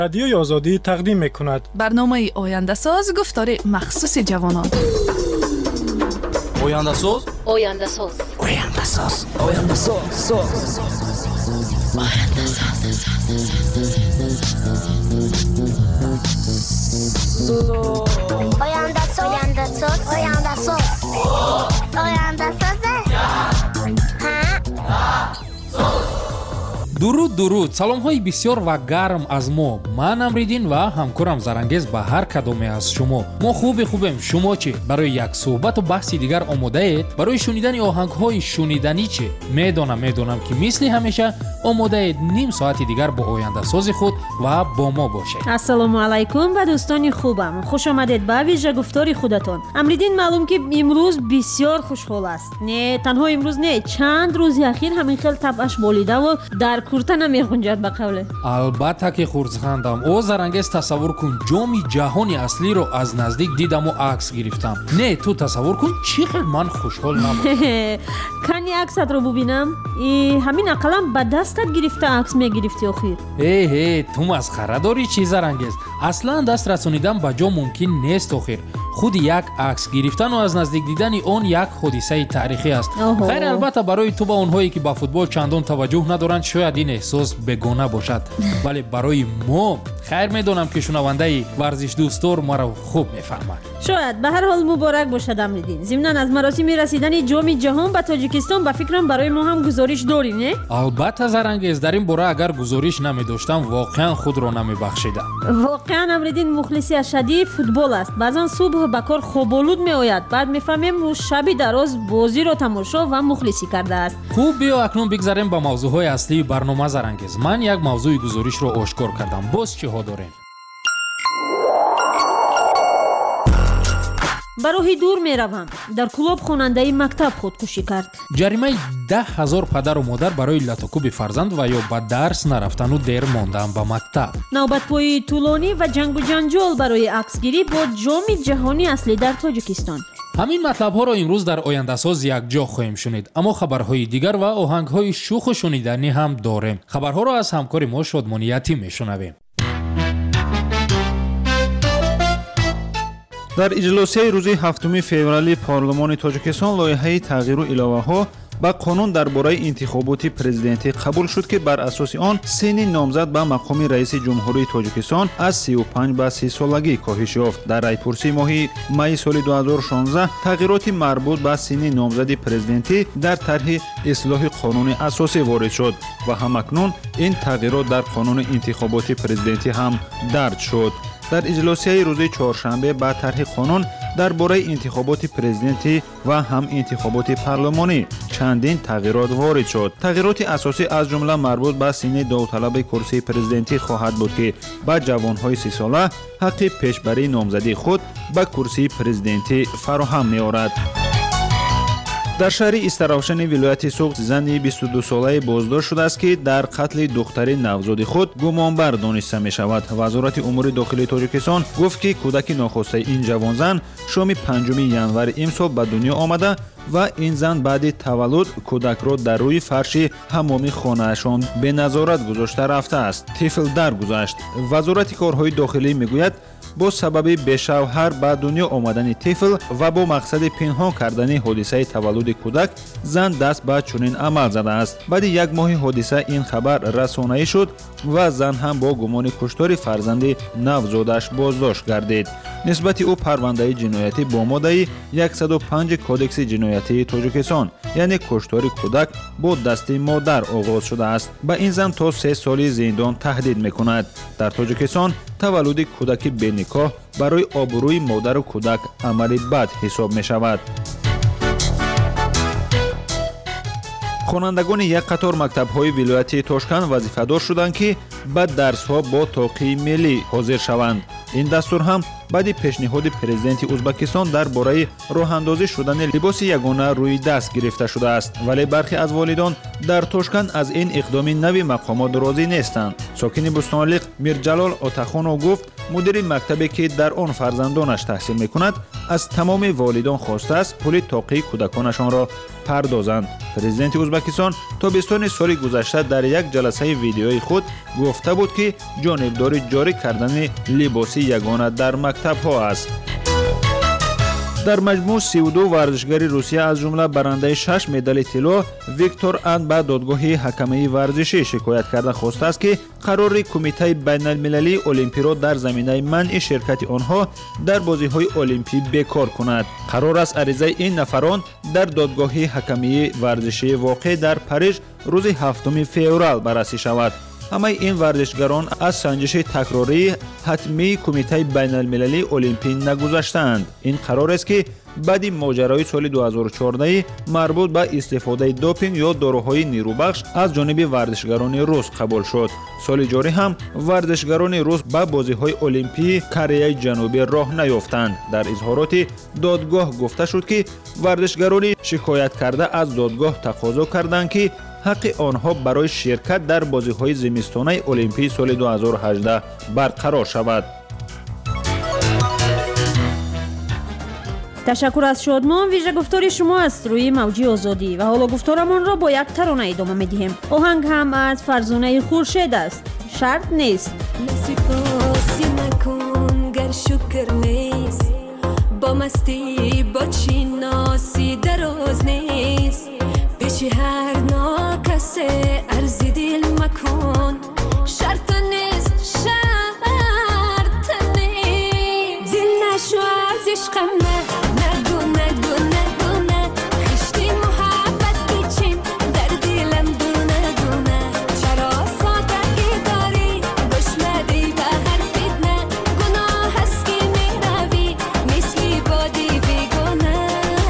رادیوی آزادی تقدیم می‌کند. برنامه آینده ساز گفتار مخصوص جوانان. آینده ساز؟ آینده ساز. آینده ساز. آینده ساز. آینده ساز. آینده ساز. آینده ساز. дуруд саломҳои бисёр ва гарм аз мо. Ман Амридин ва ҳамкорам Зарангез ба ҳар кадоме аз шумо. Мо хубем. Шумо чӣ? Барои як суҳбату баҳси дигар омодаед? Барои шунидани оҳангҳои шуниданӣ чӣ? Медонам ки мисли ҳамеша омодаед ним соати дигар бо ояндасози худ ва бо мо бошед. ассалому алайкум ва дӯстони хубам. хуш омадед ба вижа гуфтори худатон. Амридин маълум ки имрӯз бисёр хушҳол аст. Не танҳо имрӯз не, чанд рӯзи ахир ҳамин хел табъаш болидаву дар курта намехунҷад ба қавле. Албатта ки хурдхандам. О Зарангез, тасаввур кун, ҷоми ҷаҳони аслиро аз наздик дидаму акс гирифтам. Не, ту тасаввур кун, чӣ хел ман хушҳол набудам. кани аксатро бубинам. ҳамин ақалам ба дастат гирифта акс мегирифти охир. Ту масхара дорӣ чӣ Зарангез? Аслан даст расонидан ба ҷо мумкин нест охир. худи як акс гирифтану аз наздик дидани он як ҳодисаи таърихӣ аст. хайр албатта барои ту ва онҳое ки ба футбол чандон таваҷҷӯҳ надоранд шояд ин эҳсос бегона бошад, вале барои мо хайр медонам ки шунавандаи варзишдӯстор маро хуб мефаҳмад. шояд ба ҳар ҳол муборак бошад Амридин. зимнан аз маросими расидани ҷоми ҷаҳон ба Тоҷикистон ба фикрам барои мо ҳам гузориш дорем, не? албатта Зарангез, дар ин бора агар гузориш намедоштам воқеан худро намебахшидам. воқеан Амридин мухлиси ашадии футбол аст. баъзан субҳ ба кор хоболуд меояд, баъд мефаҳмем шаби дароз бозиро тамошо ва мухлисӣ кардааст. хуб, биё акнун бигзарем ба мавзӯъҳои аслии барнома Зарангез. ман як мавзӯи гузоришро ошкор кардам. боз чиҳо дорем? ба роҳи дур меравам. дар кӯлоб хонандаи мактаб худкушӣ кард. ҷаримаи 10,000 падару модар барои латокуби фарзанд ва ё ба дарс нарафтану дер мондан ба мактаб. навбатпои тӯлонӣ ва ҷангу ҷанҷол барои аксгирӣ бо ҷоми ҷаҳонӣ аслӣ дар Тоҷикистон. ҳамин матлабҳоро имрӯз дар ояндасоз якҷо хоҳем шунид, аммо хабарҳои дигар ва оҳангҳои шуху шуниданӣ ҳам дорем. хабарҳоро аз ҳамкори мо Шодмони Ятим мешунавем. дар иҷлосияи рӯзи 7 феврали парлумони Тоҷикистон лоиҳаи тағйиру иловаҳо ба қонун дар бораи интихоботи президентӣ қабул шуд ки бар асоси он синни номзад ба мақоми раиси ҷумҳурии Тоҷикистон аз 35 ба 30 солагӣ коҳиш ёфт. дар райпурсии моҳи майи соли 2016 тағйироти марбут ба синни номзади президентӣ дар тарҳи ислоҳи қонуни асосӣ ворид шуд ва ҳамакнун ин тағйирот дар қонуни интихоботи президентӣ ҳам дарҷ шуд. дар иҷлосияи рӯзи чоршанбе ба тарҳи қонун дар бораи интихоботи президентӣ ва ҳам интихоботи парлумонӣ чандин тағйирот ворид шуд. тағйироти асосӣ аз ҷумла марбут ба синни довталаби курсии президентӣ хоҳад буд ки ба ҷавонҳои 30 сола ҳаққи пешбарии номзадии худ ба курсии президентӣ фароҳам меорад. дар шаҳри Истаравшани вилояти Суғд зани 22-солаи боздошт шудааст ки дар қатли духтари навзоди худ гумонбар дониста мешавад. вазорати умури дохилии Тоҷикистон гуфт ки кӯдаки нохостаи ин ҷавонзан шоми 5 январи имсол ба дунё омада ва ин зан баъди таваллуд кӯдакро дар рӯи фарши ҳамоми хонаашон беназорат гузошта рафтааст. тифл даргузашт. вазорати корҳои дохилӣ мегӯяд бо сабаби бешавҳар ба дунё омадани тифл ва бо мақсади пинҳон кардани ҳодисаи таваллуди кӯдак зан даст ба чунин амал задааст. баъди як моҳи ҳодиса ин хабар расонаӣ шуд ва зан ҳам бо гумони куштори фарзанди навзодаш боздошт гардид. нисбати ӯ парвандаи ҷиноятӣ бо моддаи 105 кодекси ҷиноятии Тоҷикистон, яъне куштори кӯдак бо дасти модар оғоз шудааст. ба ин зан то 3 соли зиндон таҳдид мекунад. дар Тоҷикистон таваллуди кӯдаки беникоҳ барои обрӯи модару кӯдак амали бад ҳисоб мешавад. хонандагони як қатор мактабҳои вилояти Тошканд вазифадор шуданд ки ба дарсҳо бо тоқии миллӣ ҳозир шаванд. ин дастур ҳам баъди пешниҳоди президенти Ӯзбекистон дар бораи роҳандозӣ шудани либоси ягона рӯи даст гирифта шудааст, вале бархе аз волидон дар Тошканд аз ин иқдоми нави мақомот розӣ нестанд. сокини Бӯстонлиқ Мирҷалол Отахонов гуфт مدیر مکتبی که در آن فرزندانش تحصیل میکند از تمام والدان خواسته است پول تاقی کودکانشان را پردازند. پرزیدنت ازبکستان تابستان سال گذشته در یک جلسه ویدیویی خود گفته بود که جانبداری جاری کردن لباس یگانه در مکتب‌ها است. در مجموع 32 ورزشگری روسیه از جمله برنده 6 مدال طلا ویکتور اند به دادگاه حکمه ورزشی شکایت کرده خواسته است که قرار کمیته بین المللی المپی را در زمینه منع شرکت آنها در بازی‌های المپی بکار کند. قرار است عریضه این نفران در دادگاه حکمه ورزشی واقع در پاریژ روز 7 فوریه بررسی شود. همه این ورزشگران از سنجش تکراری حتمی کمیته بین المللی المپی نگذشتند. این قرار است که بعد ماجرای سال 2014 مربوط به استفاده دوپینگ یا داروهای نیروبخش از جانب ورزشگران روس قبول شد. سال جاری هم ورزشگران روس به بازی‌های المپی کره جنوبی راه نیافتند. در اظهارات دادگاه گفته شد که ورزشگران شکایت کرده از دادگاه تقاضا کردند که حق آنها برای شرکت در بازی‌های زمستانه المپی سال 2018 برقرار شود. تشکر از شادمان. ویژه گفتار شما است روی موجی آزادی و حالا گفتارمان را با یک ترانه ادامه می‌دهیم. آهنگ هم از فرزانه خورشید است. شرط نیست. نسیپاسی نکن گر شکر نیست، با مستی با چی ناسی دراز نیست، پیش هر ناکسه ارزی دل مکن. شرط نیست، شرط نیست، دل نشو از عشقم نگو نگو نگو نه، خشتی محبت بیچین در دلم دونه دونه. چرا سادگی داری بشمدی به حرفت نه، گناه هست که میروی مثلی بادی بیگونه.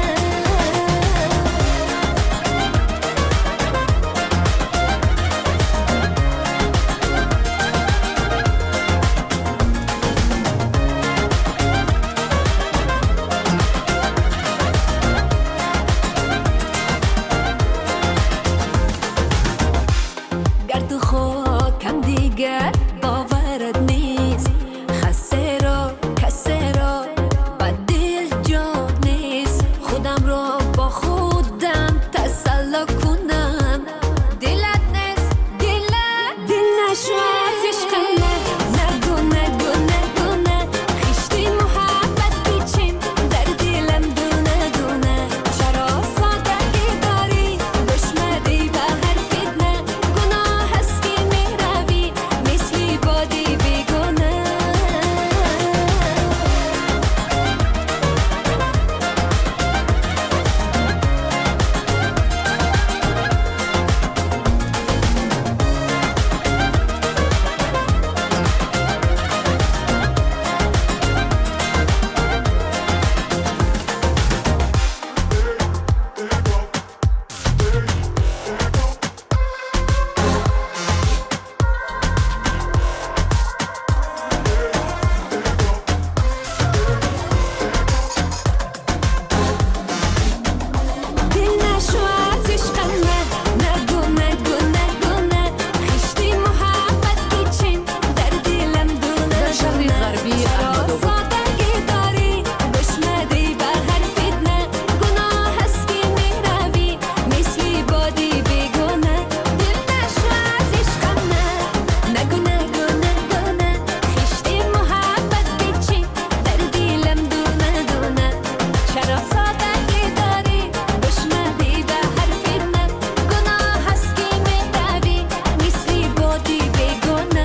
گرد و خاکم دیگر باورت نیست، خسته را کسی را با دل جا نیست. خودم را با خودم تسلا کنم. دلت نیست، دل نشو از عشقم نگو نگو نگو نه، خشتی محبت بیچین در دلم دونه دونه. چرا سادگی داری بشمدی به حرفت نه، گناه هست که میروی مثلی بادی بیگونه. دل نشو از عشقم نگو نگو نگو نه، خشتی محبت بیچین در دلم دونه در شهر دونه. غربی چرا احمدآباد. سادگی داری بشمدی به حرفت نه، گناه هست که میروی مثلی بادی بیگونه. دل نشو از عشقم نگو نگو نگو نه، خشتی محبت بیچین در دلم دونه دونه. چرا سادگی داری بشمدی به حرفت نه، گناه هست که میروی مثلی بادی بیگونه.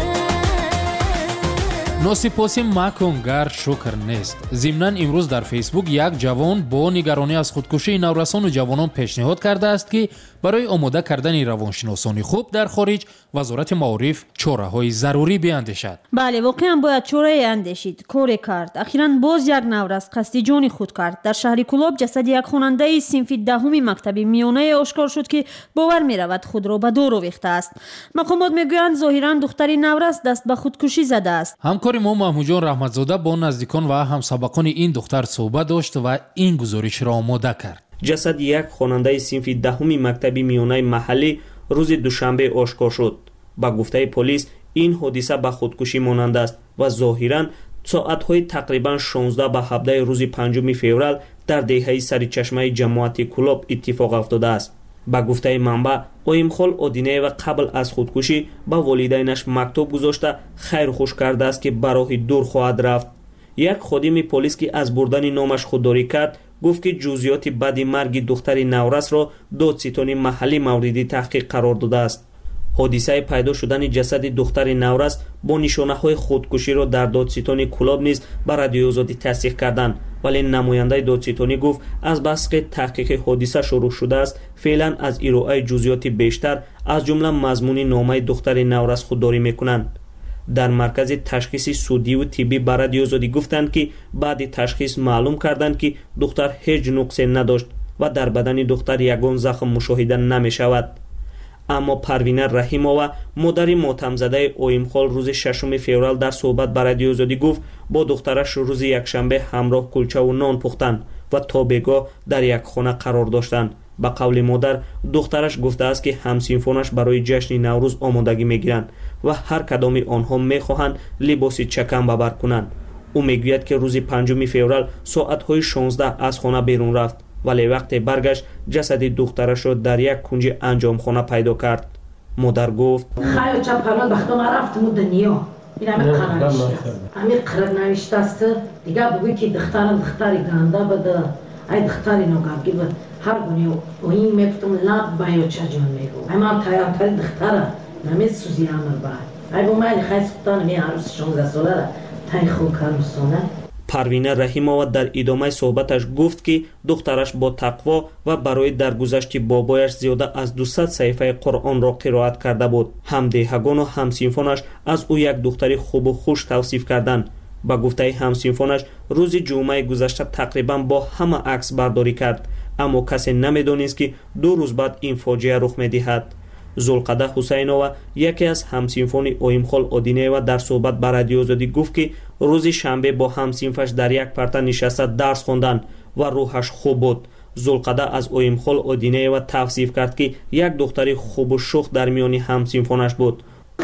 ناسپاسی مکن گر شکر نیست. ضمناً امروز در فیسبوک یک جوان با نگرانی از خودکشی نورسان و جوانان پیشنهاد کرده است که برای آماده کردن روانشناسان خوب در خارج وزارت معارف چاره‌های ضروری بیاندیشد. بله، واقعا باید چاره اندیشید، کار کرد. اخیراً باز یک نورس قصد جان خود کرد. در شهر کلاب جسد یک خواننده صنف دهم مکتب میانه آشکار شد که باور می‌رود خود را به دور آویخته است. مقامات میگویند ظاهراً دختری نورس دست به خودکشی زده است. همکار ما محمود جان رحمتزاده با نزدیکان و همسبقان این دختر صحبت داشت و این گزارش را آماده کرد. جسد یک خواننده صنف دهم مکتب میانه محلی روز دوشنبه آشکار شد. با گفته پلیس این حادثه به خودکشی مانند است و ظاهراً ساعت‌های تقریبا 16 به 17 روز 5 فوریه در دهه سرچشمه جماعت کلوب اتفاق افتاده است. با گفته منبع اویمخول اودینیو قبل از خودکشی با والدینش مکتوب گذاشته خیر خوش کرده است که به راه دور خواهد رفت. یک خادم پلیس که از بردن نامش خودداری کرد گفت که جزئیات بعد مرگ دختر نورس را دادستان محلی مورد تحقیق قرار داده است. حادثه پیدا شدن جسد دختر نورس با نشانه‌های خودکشی را در دادستان کلاب نیز به رادیو آزادی تصدیق کردند، ولی نماینده دادستانی گفت از بس که تحقیق حادثه شروع شده است فعلا از ارائه جزئیات بیشتر از جمله مضمون نامه دختر نورس خودداری میکنند. در مرکز تشخیص سودی و طبی به رادیو آزادی گفتند که بعد تشخیص معلوم کردند که دختر هیچ نقصی نداشت و در بدن دختر یگان زخم مشاهده نمی شود. اما پروینه رحیمова مادر ماتم زده اویمخول روز 6 فوریه در صحبت به رادیو آزادی گفت با دخترش روز یکشنبه همراه کلچه و نان پختند و تا بگاه در یک خانه قرار داشتند. به قول مادر دخترش گفته است که همسنفانش برای جشن نوروز آمادگی میگیرند و هر کدام آنها میخواهند لباس چکم ببر کنند. او میگوید که روز 5 فوریه ساعت‌های 16 از خانه بیرون رفت، ولی وقتی برگشت جسد دخترش را در یک کنج انجام خانه پیدا کرد. مادر گفت خیلی چپران وقتا من رفتم دنیا این همه قناشته همه قرد نوشته است دیگه بگوی که دختری گنده بده ای دختری نگاه بود هر گونه و این میگفتم لب باید چه جان میگو اما تایی دختره نمی سوزی امر باید ای با من خیلی سبتانه می عروس 16 ساله را تایی خوب کرمسونه. پروینه رحیمова در ادامه صحبتش گفت که دخترش با تقوا و برای درگذشت بابایش زیاده از 200 صحیفه قرآن را قرائت کرده بود. همدهگان و همسنفانش از او یک دختر خوب و خوش توصیف کردند. با گفته همسنفانش روز جمعه گذشته تقریبا با همه عکس برداری کرد، اما کسی نمیدانست که 2 روز بعد این فاجعه رخ میدهد. زلقده حسینова یکی از همسنفان اویمخول اودینیو در صحبت به رادیو آزادی گفت که روز شنبه با همسنفش در یک پرده نشسته درس خواندند و روحش خوب بود. زلقده از اویمخول اودینیو توصیف کرد که یک دختر خوب و شوخ در میان همسنفانش بود.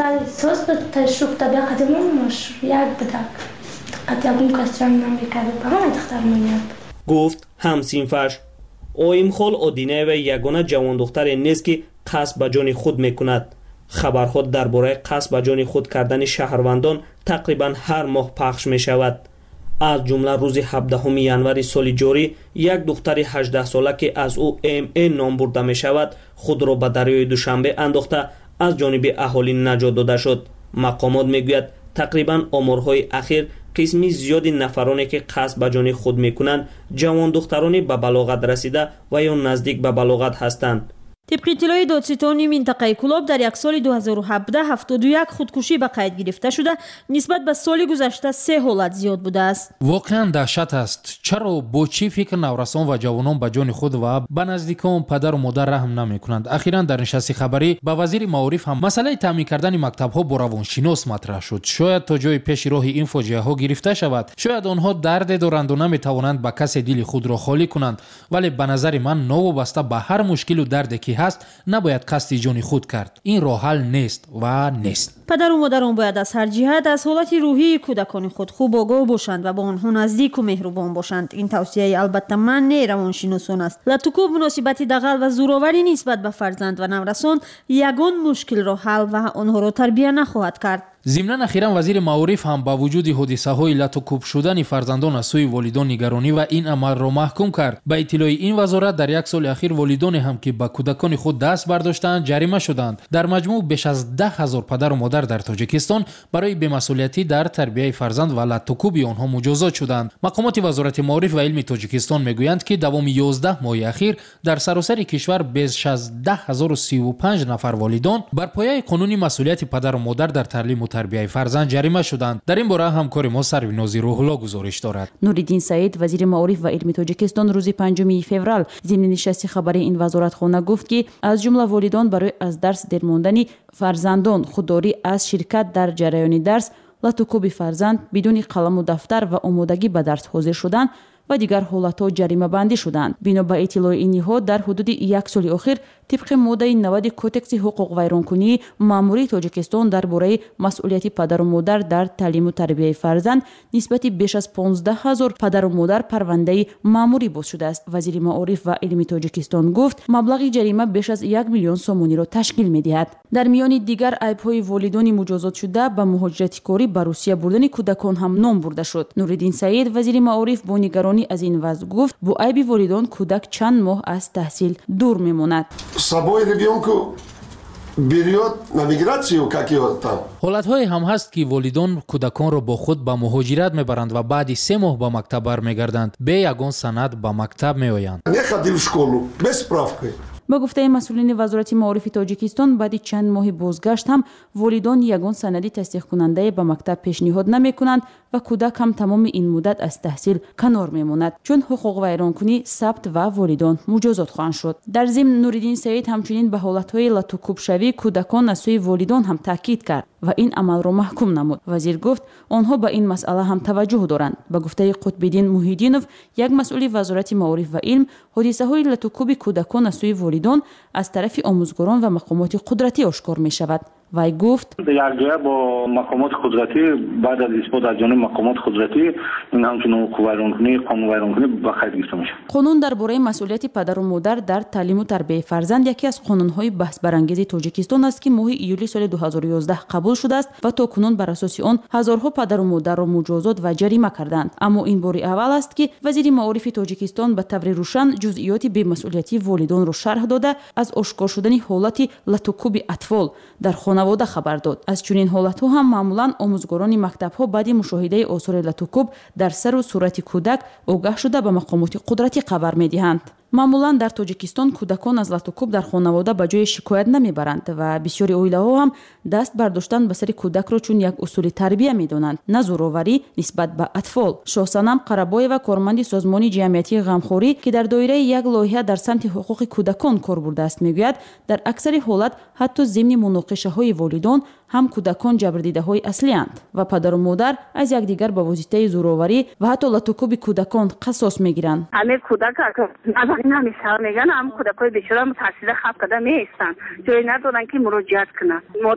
گفت همسنفش اویمخول اودینیو یگانه جوان دختر نیست که قصد به جان خود میکند. خبرها درباره قصد به جان خود کردن شهروندان تقریبا هر ماه پخش می شود. از جمله روز 17 ینوری سال جاری یک دختر 18 ساله که از او نام برده می شود خود را به دریای دوشنبه انداخته از جانب اهالی نجات داده شد. مقامات میگوید تقریبا آمارهای اخیر قسمی زیادی نفرانی که قصد به جان خود میکنند جوان دخترانی به بلاغت رسیده و یا نزدیک به بلاغت هستند. طبق اطلاع دادستانی منطقه کلاب در یک سال 2017 71 خودکشی به قید گرفته شده، نسبت به سال گذشته 3 حالت زیاد بوده است. واقعا دهشت است. چرا با چی فکر نورسان و جوانان به جان خود و به نزدیکان پدر و مادر رحم نمیکنند؟ اخیراً در نشست خبری با وزیر معارف هم مسئله تامین کردن مکتب‌ها با روانشناس مطرح شد. شاید تا جای پیش راه این فاجعه ها گرفته شود. شاید آنها درد دارند و نمیتوانند با کسی دل خود را خالی کنند، ولی به نظر من نوابسته به هر مشکل و دردی که هست نباید قصد جان خود کرد. این راه حل نیست و نیست. پدر و مادران باید از هر جهت از حالت روحی کودکان خود خوب آگاه باشند و با آنها نزدیک و مهربان باشند. این توصیه البته من نه روانشناسان است. لطوکوب مناسبت دغل و زوراوری نسبت به فرزند و نورسان یگان مشکل را حل و آنها را تربیت نخواهد کرد. ضمناً اخیراً وزیر معارف هم با وجود حادثه‌های لطوکوب شدن فرزندان از سوی والدان نگرانی و این عمل را محکوم کرد. با اطلاع این وزارت در یک سال اخیر والدان هم که با کودکان خود دست برداشتند جریمه شدند. در مجموع بیش از 10,000 پدر و مادر در تاجیکستان برای بی‌مسئولیتی در تربیت فرزند و لطوکوب آنها مجازات شدند. مقامات وزارت معارف و علم تاجیکستان میگویند که دوام 11 ماه اخیر در سراسر کشور بیش از 10,035 نفر والدان بر پایه قانون مسئولیت پدر و مادر در تعلیم و تربیت فرزند جریمه شدند. در این باره همکار ما سروینازی روح الله گزارش دارد. نوریدین سعید وزیر معارف و علم تاجیکستان روز 5 فوریه ضمن نشست خبری این وزارتخانه گفت که از جمله والدان برای از درس دل ماندن فرزندان خودداری از شرکت در جریان درس، لطوکوب فرزند بدون قلم و دفتر و آمادگی به درس حاضر شدن و دیگر حالتها جریمه بندی شدند. بنا به اطلاع این نهاد در حدود یک سال اخیر طبق ماده 90 کودکس حقوق ویرانکنی ماموری تاجیکستان درباره مسئولیت پدر و مادر در تعلیم و تربیت فرزند نسبت بیش از 15,000 پدر و مادر پرونده ماموری باز شده است. وزیر معارف و علم تاجیکستان گفت مبلغ جریمه بیش از 1 میلیون سومونی را تشکیل می‌دهد. در میان دیگر عیب‌های والدان مجازات شده به مهاجرت کاری به روسیه بردن کودکان هم نام برده شد. نورالدین سعید وزیر معارف با نگرانی از این وضع گفت با عیب والدان کودک چند ماه از تحصیل دور میماند. حالت‌های هم هست که والدان کودکان را با خود به مهاجرت میبرند و بعد 3 ماه به مکتب برمیگردند به یگان سند به مکتب میآیند. با گفته مسئولین وزارت معارف تاجیکستان بعد چند ماه بازگشت هم والدان یگان سندی تصدیق کننده به مکتب پیشنهاد نمی کنند و کودک هم تمام این مدت از تحصیل کنار میماند چون حقوق ویرانکنی ثبت و والدان مجازات خواهند شد. در ضمن نورالدین سعید همچنین به حالتهای لطوکوب شوی کودکان از سوی والدان هم تاکید کرد و این عمل را محکوم نمود. وزیر گفت آنها به این مسئله هم توجه دارند. با گفته قطب‌الدین محیدینوف یک مسئول وزارت معارف و علم حادثه های لطوکوب کودکان از سوی والدان از طرف آموزگاران و مقامات قدرتی آشکار می شود. وی گفت یک جای با مقامات قدرتی بعد از اثبات از جانب مقامات قدرتی این همچنین حقوق ویرانکنی قانون ویرانکنی به خیر گرفته میشه. قانون درباره مسئولیت پدر و مادر در تعلیم و تربیت فرزند یکی از قانون‌های بحث برانگیز تاجیکستان است که ماه ایولی سال 2011 قبول شده است و تا کنون بر اساس آن هزارها پدر و مادر را مجازات و جریمه کردند. اما این بار اول است که وزیر معارف تاجیکستان به طور روشن جزئیات بی‌مسئولیتی والدان را شرح داده از آشکار شدن حالت لطوکوب اطفال در خانواده خبر داد. از چنین حالت‌ها هم معمولاً آموزگاران مکتب‌ها بعد مشاهده آثار لطوکوب در سر و صورت کودک آگاه شده به مقامات قدرتی خبر می‌دهند. معمولاً در تاجیکستان کودکان از لطوکوب در خانواده به جای شکایت نمیبرند و بسیاری عائله‌ها هم دست برداشتن به سر کودک را چون یک اصول تربیت میدانند نه زورآوری نسبت به اطفال. شاهصنم قره‌بایова کارمند سازمان جمعیتی غمخوری که در دایره یک لایحه در سمت حقوق کودکان کار برده است میگوید در اکثر حالات حتی ضمن مناقشه‌های والدان هم کودکان جبردیده‌های اصلی اند و پدر و مادر از یکدیگر با واسطه زورآوری و حتی لطوکوب کودکان قصاص میگیرند. همه کودک نمیشه میگن هم کودکای بیچاره تحصیل خاص کرده میستن جای ندارن که مراجعت کنن.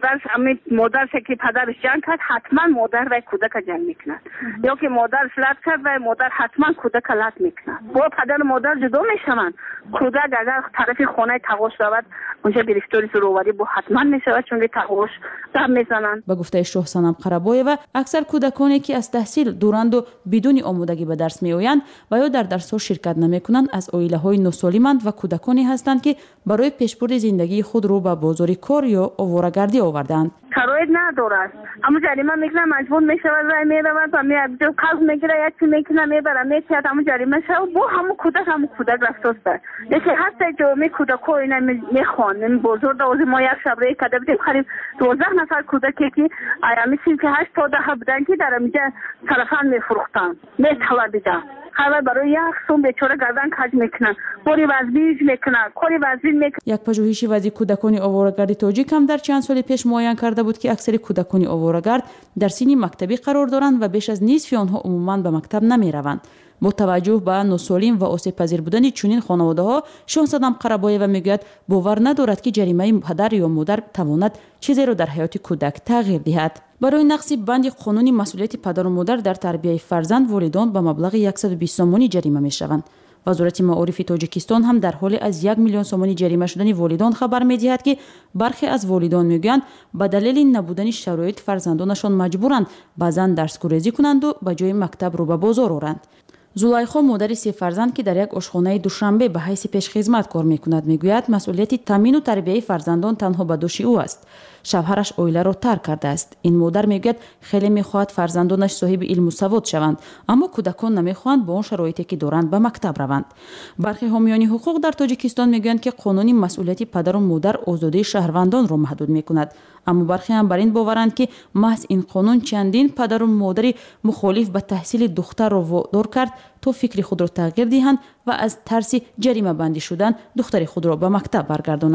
مادر که پدرش جنگ کرد حتما مادر و کودک جنگ میکنن یا که مادر لط کرد و مادر حتما کودک لط میکنن. با پدر و مادر جدا میشون. کودک اگر طرف خانه تغوش رود اونجا گرفتار زورآوری با حتما میشود چون تغوش دم میزنن. با گفته شاهصنم قره‌بایова اکثر کودکانی که از تحصیل دورند و بدون آمادگی به درس میآیند و یا در درس‌ها شرکت نمیکنند از عائله‌های ناسالمند و کودکانی هستند که برای پیشبرد زندگی خود رو به بازار کار یا آواره‌گردی آوردند. شرایط ندارد اما جریمه میکنه مجبور میشود و میرود و میاد قرض میگیره یا چی میکنه میبره میتیاد اما جریمه شد با همون کودک رفتاست یکی حتی جامعه کودکو اینا میخوان بزرگ دوازی ما یک شبری کده بودیم خرید 12 نفر کودکی که ایامی سین که 8 تا 10 بودن که در اینجا تلفن میفروختن میتوادیدن خبر برای یک سوم بیچاره گردن کج میکنن بوری وزبیج میکنن کوری وزبیج میکنن. یک پژوهشی وضعیت کودکان آواره‌گرد تاجیک هم در چند سال پیش معاین کرده بود که اکثر کودکان آواره‌گرد در سن مکتبی قرار دارند و بیش از نصف آنها عموما به مکتب نمیروند. با توجه به ناسالم و آسیب پذیر بودن چنین خانواده‌ها شاهصنم قره‌بایова میگوید باور ندارد که جریمه پدر یا مادر تواند چیزی را در حیات کودک تغییر دهد. برای نقض بند قانون مسئولیت پدر و مادر در تربیت فرزند والدان به مبلغ 120 سومانی جریمه میشوند. وزارت معارف تاجیکستان هم در حال از 1 میلیون سومانی جریمه شدن والدان خبر می‌دهد که برخی از والدان میگویند به دلیل نبودن شرایط فرزندانشان مجبورند بعضاً درس گریزی کنند و به جای مکتب رو به بازار آورند. زلیخا مادر 3 فرزند که در یک آشخانه دوشنبه به حیث پیشخدمت کار میکند میگوید مسئولیت تامین و تربیت فرزندان تنها به دوش او است. شوهرش عائله را ترک کرده است. این مادر میگوید خیلی میخواهد فرزندانش صاحب علم و سواد شوند اما کودکان نمیخواهند با آن شرایطی که دارند به مکتب روند. برخی حامیان حقوق در تاجیکستان میگویند که قانون مسئولیت پدر و مادر آزادی شهروندان را محدود میکند اما برخی هم بر این باورند که محض این قانون چندین پدر و مادر مخالف به تحصیل دختر را وادار کرد تا فکر خود را تغییر دهند و از ترس جریمه بندی شدن دختر خود را به مکتب برگردانند.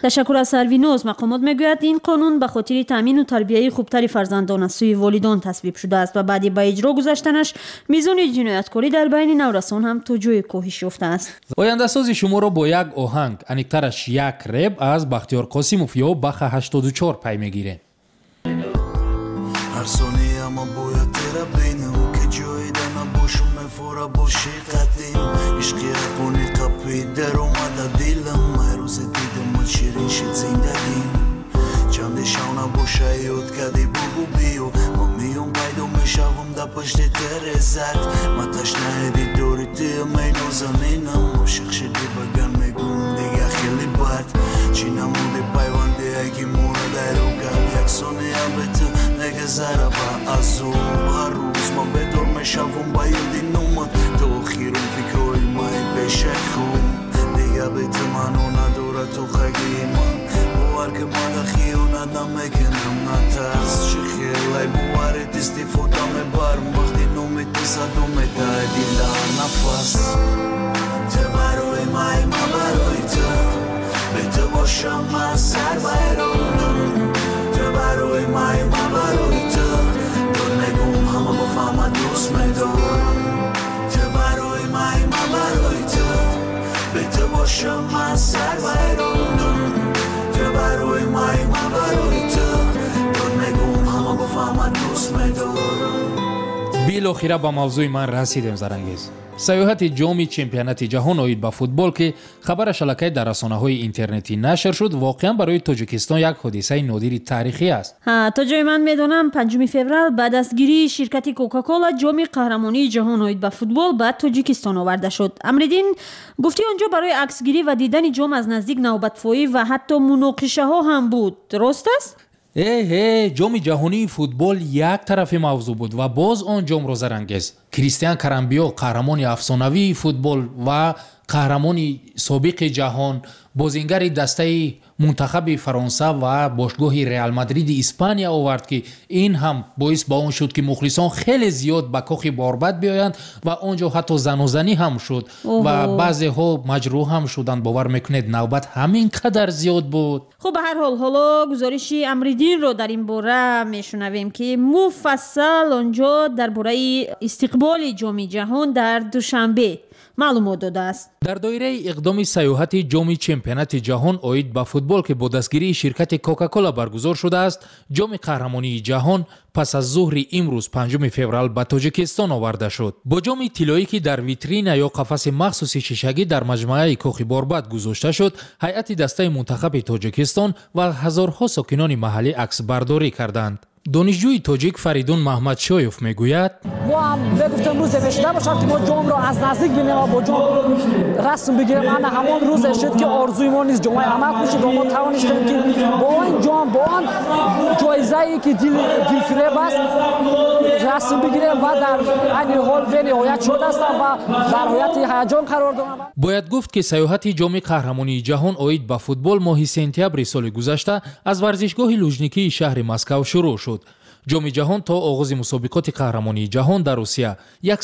تشکر از سروینوز. مقامات میگوید این قانون به خاطر تامین و تربیت خوبتر فرزندان از سوی والدان تصویب شده است و بعد به اجرا گذاشتنش میزان جنایتکاری در بین نورسان هم تو جوی کاهش یافته است. آینده ساز شما را با یک آهنگ انیکترش یک رپ از بختیار قاسموف یا بخ 84 پی میگیره. هر ثانیه اما باید تیره بینم که جایی در نباشم مفورا باشی قدیم عشقی اقونی قپی در اومده دیلم مهروز دیدم من شیرین شد زندگیم چند شاونه باشه یاد کردی بگو بیو ما میون پیدا میشوم در پشت ترزت ما تشنه دی دوری تیم اینو زنینم عاشق شدی بگن میگم دیگه خیلی بد چی نموده پیوانده اگه مورده رو کرد یک ثانیه به تو نگذره با از او هر روز من بدور میشوم با یادی نومد تو خیرون فکروی مای بشه خوب دیگه به تو منو نداره تو خگی من باور که من دخیونه نمیکنم نترس چی خیلی باوری تستی فوتا میبرم وقتی نومی تزدو میده دیلا نفس تو بروی مای ما بروی تو به تو باشم من سر بیرونم تو بروی مای ما بروی تو دور میگم همه با فهمه دوست میدارم تو بروی مای ما بروی تو به تو باشم من سر بیرونم تو بروی مای ما بروی تو دور میگم همه با فهمه دوست میدارم. بالاخره به موضوع من رسیدیم زرانگیز. سیاحت جام چمپیونات جهان اوید به فوتبال که خبرش الکی در رسانه‌های اینترنتی نشر شد واقعا برای تاجیکستان یک حادثه نادر تاریخی است. تا جای من میدونم 5 فوریه بعد از گیری شرکت کوکاکولا جام قهرمانی جهان اوید به فوتبال به تاجیکستان آورده شد. امریدین گفتی آنجا برای عکسگیری و دیدن جام از نزدیک نوبت‌فایی و حتی مناقشه ها هم بود. درست است؟ جام جهانی فوتبال یک طرف موضوع بود و باز آن جام را زرانگیز کریستیان کرامبیو قهرمان افسانوی فوتبال و قهرمان سابق جهان بازیگر دسته منتخب فرانسه و باشگاه ریال مادرید اسپانیا آورد که این هم باعث با اون شد که مخلصان خیلی زیاد به کاخ باربد بیایند و آنجا حتی زن و زنی هم شد و بعضی ها مجروح هم شدند. باور میکنید نوبت همین قدر زیاد بود. خب به هر حال حالا گزارش امریدین رو در این باره میشنویم که مفصل آنجا درباره استقبال جام جهان در دوشنبه معلومات داده است. در دایره اقدام سیاحت جام چمپیونات جهان اوید به فوتبال که با دستگیری شرکت کوکاکولا برگزار شده است، جام قهرمانی جهان پس از ظهر امروز 5 فوریه به تاجیکستان آورده شد. با جام طلایی که در ویترین یا قفس مخصوص شیشگی در مجموعه کاخ باربد گذاشته شد، هیئت دسته منتخب تاجیکستان و هزارها ساکنان محلی عکس برداری کردند. دانشجوی تاجیک فریدون محمد شایف میگوید ما هم گفتم روز نوشته باشد که ما جام را از نزدیک ببینیم و با جام رسم بگیریم. انا همان روز شد که آرزوی ما نیست جام عمل بشه و ما توانستیم که با این جام با آن جایزه‌ای که دلفریب است رسم بگیریم و در این حال به نهایت شده است و در حالت هیجان قرار داریم. باید گفت که سیاحت جام قهرمانی جهان اوید به فوتبال ماه سپتامبر سال گذشته از ورزشگاه لوژنیکی شهر مسکو شروع شد. جام جهان تا آغاز مسابقات قهرمانی جهان در روسیه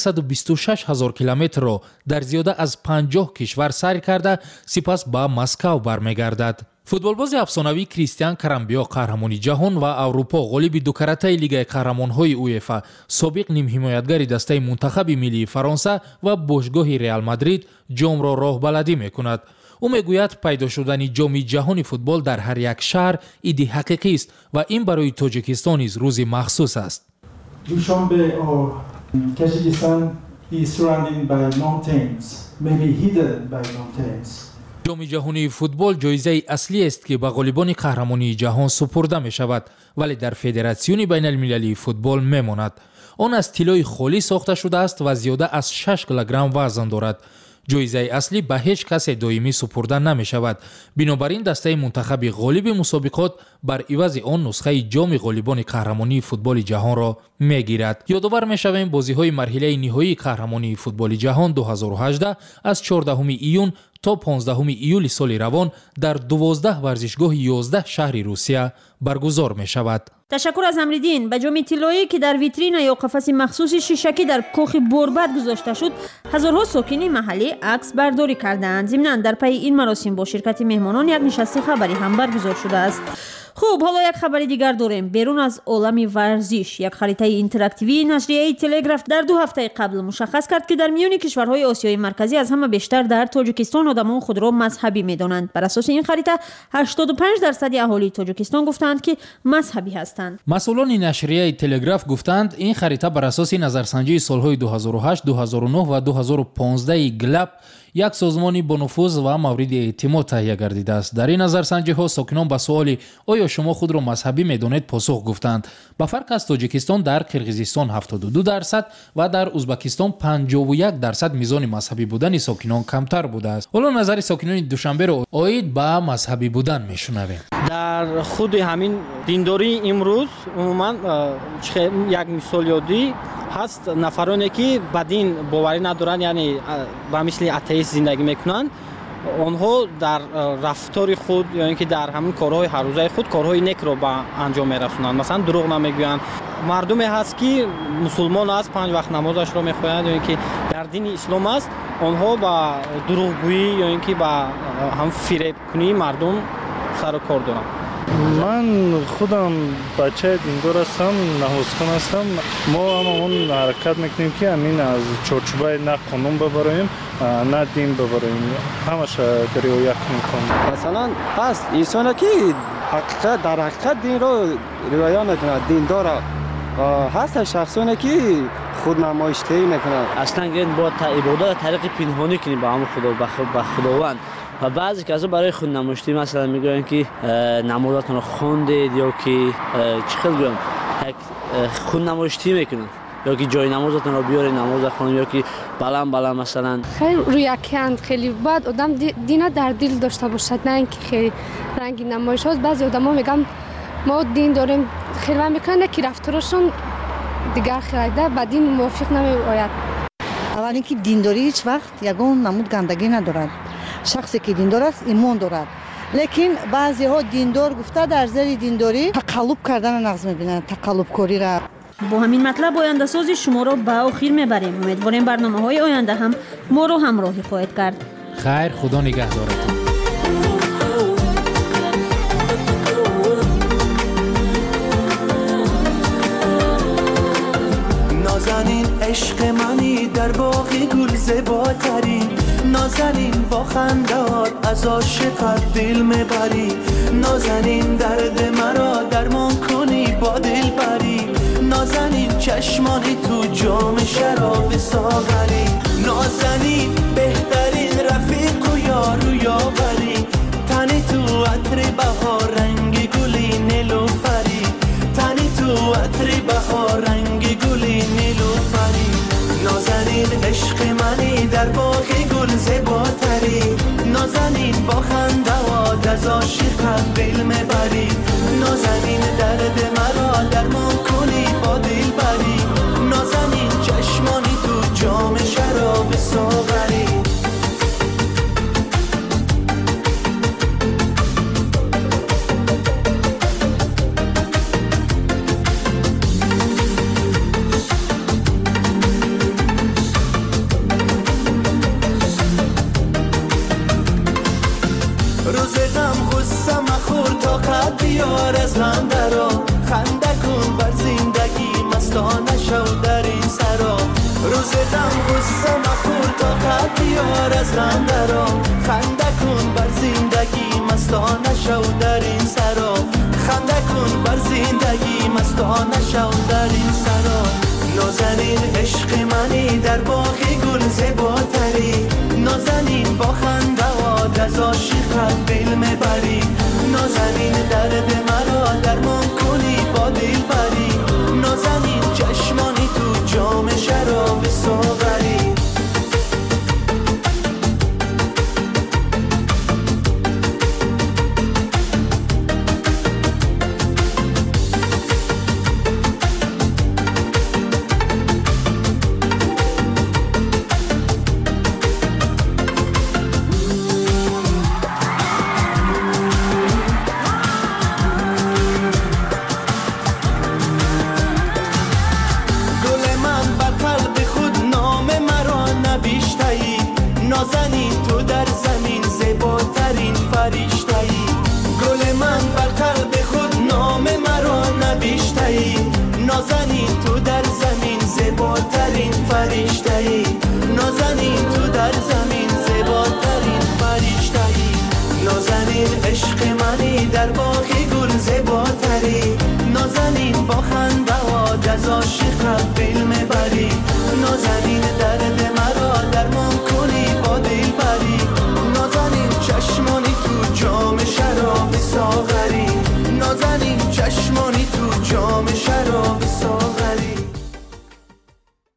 126,000 کیلومتر را در زیاده از 50 کشور سیر کرده سپس به مسکو برمیگردد. فوتبالباز افسانوی کریستیان کرامبیو قهرمانی جهان و اروپا غالب دو کرته لیگ قهرمان‌های اویفا، سابق نیم حمایتگر دسته منتخب ملی فرانسه و باشگاه ریال مادرید جام را راهبلدی می‌کند. او میگوید پیدا شدن جام جهانی فوتبال در هر یک شهر ایده حقیقی است و این برای تاجیکستان نیز روزی مخصوص است. دوشنبه or Tajikistan is surrounded by mountains, maybe hidden by mountains. جام جهانی فوتبال جایزه اصلی است که به غالبان قهرمانی جهان سپرده می شود ولی در فدراسیون بین المللی فوتبال می ماند. آن از طلای خالی ساخته شده است و زیاده از 6 کیلوگرم وزن دارد. جایزه اصلی به هیچ کس دائمی سپرده نمی شود. بنابراین دسته منتخب غالب مسابقات بر عوض آن نسخه جام غالبان قهرمانی فوتبال جهان را می گیرد. یادآور می شویم بازی های مرحله نهایی قهرمانی فوتبال جهان 2018 از 14 ایون تا 15 ایول سال روان در 12 ورزشگاه 11 شهر روسیه برگزار می شود. تشکر از امریدین. بجام طلایی که در ویترین یا قفس مخصوص شیشکی در کاخ بربد گذاشته شد، هزارها ساکن محلی عکس برداری کردند. ضمناً در پی این مراسم با شرکت مهمانان یک نشست خبری هم برگزار شده است. خوب، حالا یک خبر دیگر داریم. بیرون از عالم ورزش، یک خریطه اینتراکتیوی نشریه تلگراف در 2 هفته قبل مشخص کرد که در میان کشورهای آسیای مرکزی از همه بیشتر در تاجیکستان آدمان خود را مذهبی می‌دانند. بر اساس این خریطه 85% اهالی تاجیکستان گفتند که مذهبی هستند. مسئولان نشریه تلگراف گفتند این خریطه بر اساس نظرسنجی سالهای 2008، 2009 و 2015 گلاب، یک سازمانی با نفوذ و مورد اعتماد تهیه گردیده است. در این نظرسنجی ها ساکنان به سوال آیا شما خود را مذهبی می‌دانید پاسخ گفتند. با فرق از تاجیکستان، در قرقیزستان 72% و در ازبکستان 51% میزان مذهبی بودن ساکنان کمتر بوده است. حالا نظر ساکنان دوشنبه را عاید به مذهبی بودن میشنویم. در خود همین دینداری امروز عموما یک مثال یادی هست. نفرانی که به دین باوری ندارند، یعنی به مثل اتئیست زندگی میکنند، آنها در رفتار خود یا اینکه در همین کارهای هر روزه خود کارهای نیک را به انجام میرسونند. مثلا دروغ نمیگویند. مردمی هست که مسلمان است، 5 وقت نمازش را میخوایند یا اینکه در دین اسلام است، آنها با دروغگویی یا اینکه با هم فریب کنی مردم سر و کار دارند. من خودم بچه دیندار هستم، نمازخوان هستم. ما همون حرکت میکنیم که همین از چارچوبه نه قانون ببریم نه دین ببریم، همش رعایت میکنیم. مثلا هست انسان که حقیقت در حقیقت دین رو رعایت میکنه، دیندار هست شخصانی که خود نمایشگری میکنن. اصلا با عبادت طریق پنهانی کنیم با هم خدا به خداوند. و بعضی کسا برای خود نمایشی مثلا میگن که نمازتون رو خوندید یا که چقدر بگم خود نمایشی میکنن یا که جای نمازتون رو بیارید نماز خونید یا که بلند مثلا خیلی رویکند. خیلی باید آدم دین در دل داشته باشد، نه اینکه خیلی رنگی نمایش هاست. بعضی آدما میگن ما دین داریم، خیلی میکنن که رفتارشون دیگر خیلی با دین موافق نمیآید. اول اینکه دینداری هیچ وقت یگان نمود گندگی ندارد. شخصی که دیندار است ایمان دارد، لیکن بعضی ها دیندار گفته در زیر دینداری تقلب کردن نقض میبینند، تقلب کاری را. با همین مطلب آینده سازی شما را به آخر میبریم. امیدواریم برنامه های آینده هم ما را همراهی خواهید کرد. خیر، خدا نگهدارتون. نازنین عشق منی در باغ گل زیباتری، نازنین با خنده‌ات از عاشقت دل میبری، نازنین درد مرا درمان کنی با دل بری، نازنین چشمانی تو جام شراب ساغری، نازنین بهترین رفیق و یار و یاوری، تنی تو عطر بهار رنگ گلی نیلوفری، تنی تو عطر بهار رنگ گلی نیلوفری، نازنین عشق منی در باغ گل زیباتری، نازنین با خنده‌ات از عاشقت دل میبری، نازنین درد مرا درمان کنی با دل بری، نازنین چشمانی تو جام شراب ساغری. بیار از غم درا، خنده کن بر زندگی مستانه شو در این سرا، روز غم غصه مخور طاقت بیار از غم درا، خنده کن بر زندگی مستانه شو در این سرا، خنده کن بر زندگی مستانه شو در این سرا، نازنین عشق منی در باغ گل زیباتری، نازنین با خنده‌ات از عاشقت دل میبری، نازنین درد مرا درمان کنی با دل بری، نازنین